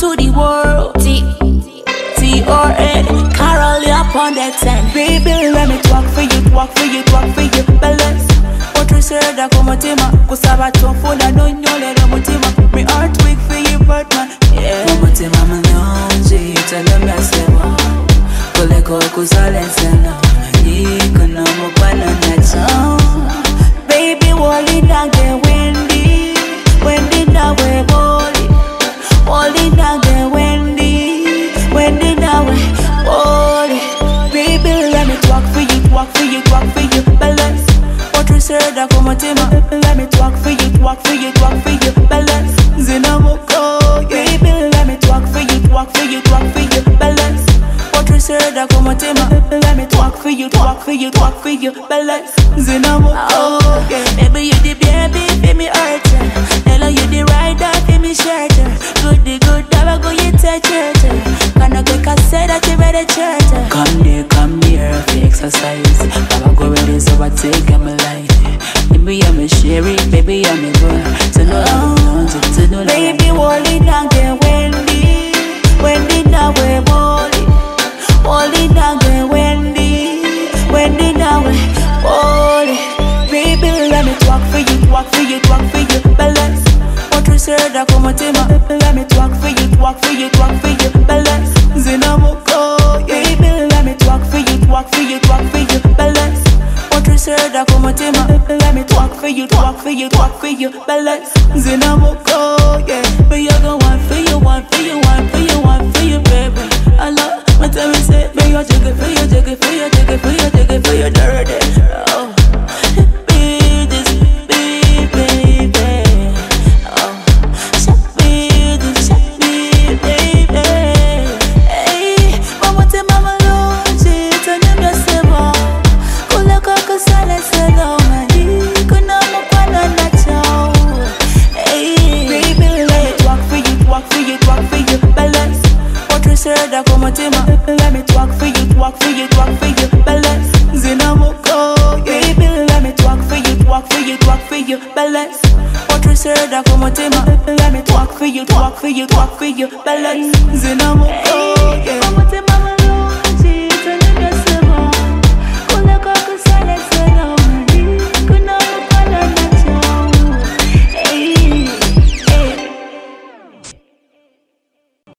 to the world. T-R-A, Carol, you're upon that time. Baby, let me talk for you, talk for you, talk for you. Balance. Otruserda kumutima, kusaba tofuna no nyolera mutima. Me heart weak for you, but man, yeah. Kumutima manonji, tell me asema. Koleko kuzale sana, niko na mukwana nacho. Baby, wali nage Wendy, Wendy nawe boli, wali nage Wendy, Wendy nawe boli. Baby, let me talk for you, talk for you, talk for you. Balance. Otruserda kumutima, let me talk for you, talk for you, talk for you. Balance. Zinamoko, baby, let me talk for you, talk for you, talk for you. Balance. Otruserda kumutima, let me talk for you, talk for you, talk for you. Balance. Zinamoko, baby, you the baby, feel me hurt. Hello, you the rider, feel me shelter. Good, the good, never go you touch it. Gonna quick, I say that you ready church. Come here, for exercise. Baba go ready, so I take my life. Baby, I'm a sherry, baby, I'm a girl. So no, to no, baby, wally down there, Wendy, Wendy now we wally, wally down there, Wendy, Wendy now we wally. Baby, let me talk for you, talk for you, talk for you. Balance. Otruserda kumutima, let me talk for you, talk for you, talk for you. Balance. Zinamoko, baby, let me talk for you, talk for you, talk for you. Balance. Otruserda kumutima, let me talk for you, talk for you, talk for you. Balance. Zinamoko, yeah. But you go one for you, one for you, one for you, one for you, baby. I love my time is it, but you jiggle for you, jiggle for you, jiggle for you, jiggle for you, dirty. Oh. Otruserda kumutima, let me talk for you, talk for you, talk for you. Balance. Zinamoko, baby, let me talk for you, talk for you, talk for you. Balance. Otruserda kumutima, let me talk for you, talk for you, talk for you. Balance.